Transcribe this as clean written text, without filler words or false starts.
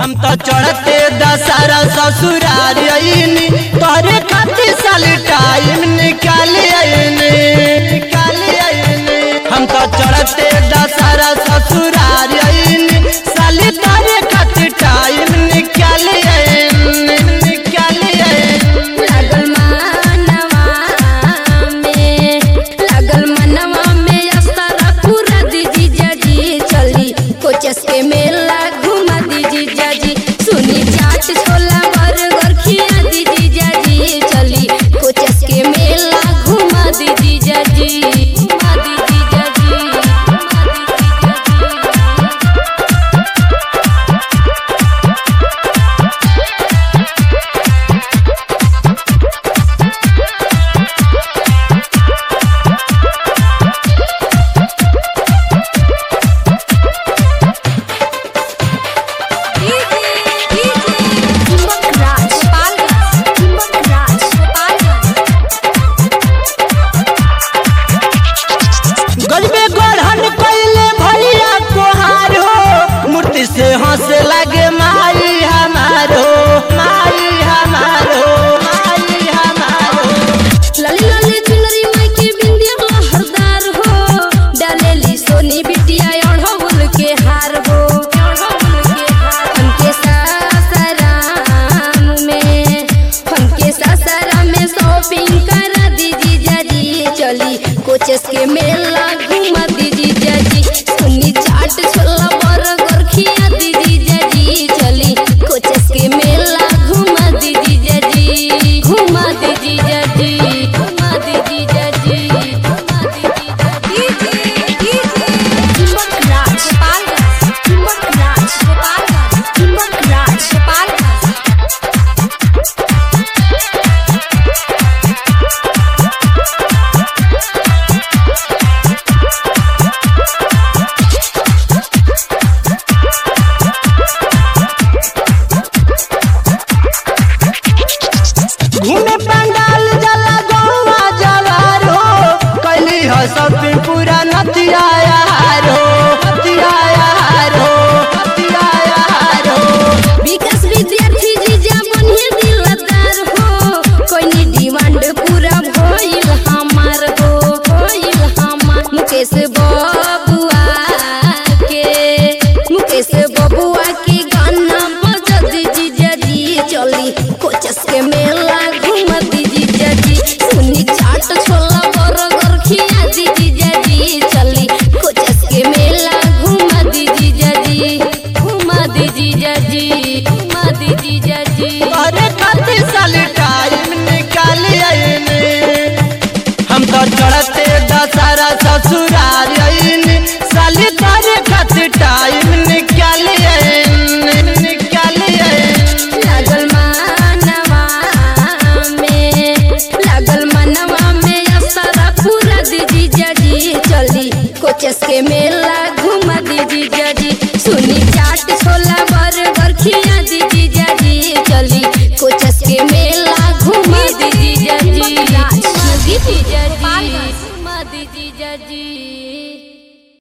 हम तो चढ़ते दशहरा ससुराल आईनी तोरे खातिर साली टाइम निकाल आईनी हम तो चढ़ते दशहरा ससुराल आईनी साली तोरे खातिर टाइम निकाल आईनी लगल मनवा में असरा पूरा दीजी जाजी चली कोचस के मेला घुमा दीजी जाजी सुनी चाट छोला बर्गर खिया दीजी जाजी चली कोचस के मेला घुमा दीजी जाजी घुमा दीजी जाजी से हंस लगे माई हमारो लाली लाली चुनरी माई के बिंदिया हरदार हो डालेली सोनी बिटिया अढ़ौल के हार हो हमके सासाराम में शॉपिंग करा दीजी जाजी चली कोचस के मेला घुमा दीजी जाजी सुनी चाट छोला बर्गर खिया दीजी जाजी चली कोचस के मेला घुमा दीजी जाजी घुमा दीजी जाजी घुमा दीजी जाजी घुमा दीजी घूमे पंडाल जला गौवा जवार हो कैली हो शॉपिंग पूरा नतिया विकास विद्यार्थी जीजा बनिए दिलदार हो कोई डिमांड पूरा भइल हमार मुकेश बबुआ के गाना बजा दीजी जाजी चली कोचस के मेला घुमा दीजी जाजी सुनी चाट छोला बर्गर खिया दीजी जाजी चली कोचस के मेला घुमा दीजी जाजी घुमा दीजी जाजी घुमा दीजी जाजी अरे खातिर साली टाइम निकाल आईनी हम तो चढ़ते दशहरा ससुराल आईनी साली तोरे खातिर टाइम निकाल आईनी लगल मनवा में असरा पूरा दीजी जाजी चली कोचस के मेला घुमा दीजी जाजी सुनी चाट छोला बर्गर खिया दीजी जाजी चली कोचस के मेला घुमा दीजी जाजी घुमा दीजी जाजी घुमा दीजी जाजी।